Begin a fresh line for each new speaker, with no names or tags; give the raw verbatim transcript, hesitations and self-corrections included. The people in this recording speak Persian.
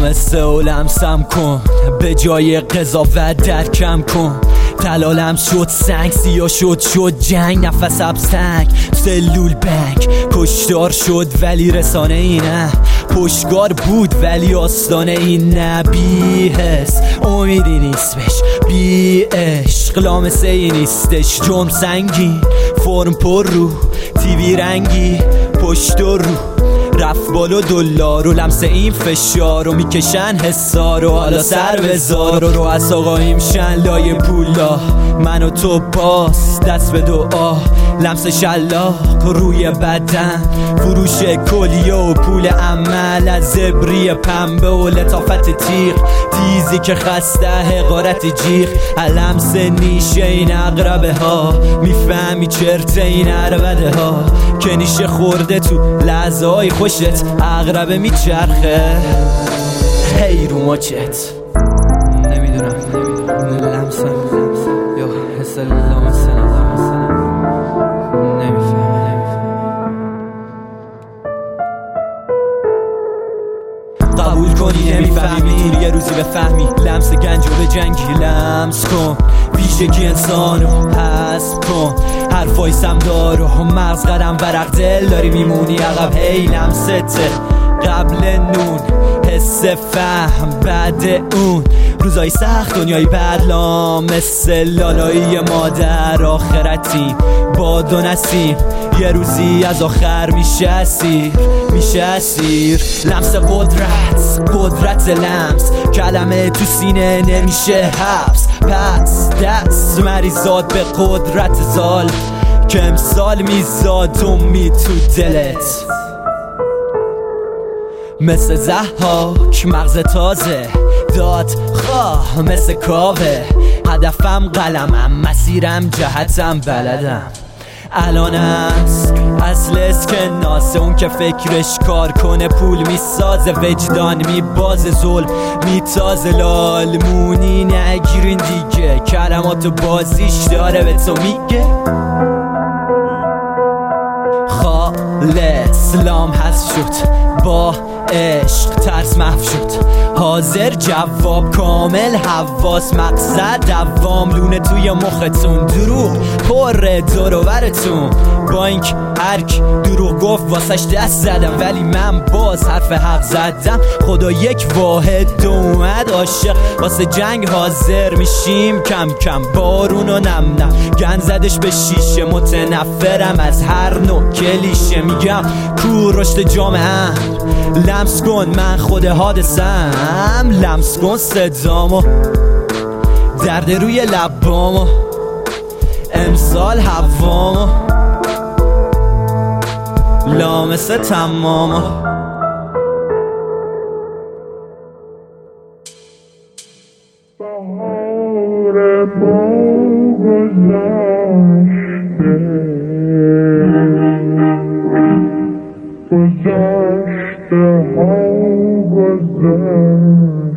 لامسه و لمسم کن، به جای قضاوت درکم کن. تلالم شد سنگ، سیاه شد شد جنگ، نفس ابستنگ سلول بنگ. کشتار شد ولی رسانه ای نه، پشتگار بود ولی آستانه ای نه. بی حس امیدی نیست بش، بی عشق لامسه ای نیستش. جرم سنگین، فرم پر رو، تیوی رنگی پشت و رو، رفت بالا دلار و لمس این فشار و میکشن حسار و حالا سر بزار و رو از آقاییم شن لای پولا. من و تو باز دست به دعا، لمس شلاق روی بدن، فروش کلیه و پول عمل، از زبری پنبه و لطافت تیغ، تیزی که خسته حقارت جیغ. لمس نیشه این اقربه ها، میفهمی چرت این عربده ها، که نیشه خورده تو لحظه های خوشت اقربه میچرخه. هی رو ماچت نمیدونم لمسم یا حس لامسه نظر نمیفهم. قبول کنی نمیفهمی، یه روزی بفهمی. لمس گنجو به جنگی لمس کن، ویژگی انسانو حسب کن. حرفای سمدار و مغز قدم ورق دل داری میمونی عقب. هی لمسته قبل نون، حس فهم بعد اون. روزای سخت دنیای بد، لامس لالایی مادر آخرتیم با دو نسیم. یه روزی از آخر میشه اسیر، میشه اسیر. لمس قدرت، قدرت لمس، کلمه تو سینه نمیشه حبس. پس دست مریضات به قدرت زال، که امسال میزاد امید تو دلت. مثل زحاک مغز تازه داد خواه، مثل کاوه هدفم قلمم، مسیرم جهتم بلدم. الان است اصل اسکناس، اون که فکرش کار کنه پول میسازه. وجدان میبازه، ظلم میتازه، لالمونی نگیرین دیگه. کلماتو بازیش داره به تو میگه. خالص لام هست شد با عشق، ترس محو شد حاضر جواب کامل حواس. مقصد دوام لونه توی مختون، دروغ پر دور و برتون. با اینک هرک دروغ گفت واسش دست زدم، ولی من باز حرف حق زدم. خدا یک واحد اومد عاشق، واسه جنگ حاضر میشیم کم کم. بارون و نم نم گن زدش به شیشه، متنفرم از هر نوع کلیشه. میگم کور رشد جامعه، لمس کن من خود حادثم. لمس کن صدامو، درد روی لبامو، امسال هوامو، لامسه تمامو.
بهار بو گذشته گذشته ها گذشته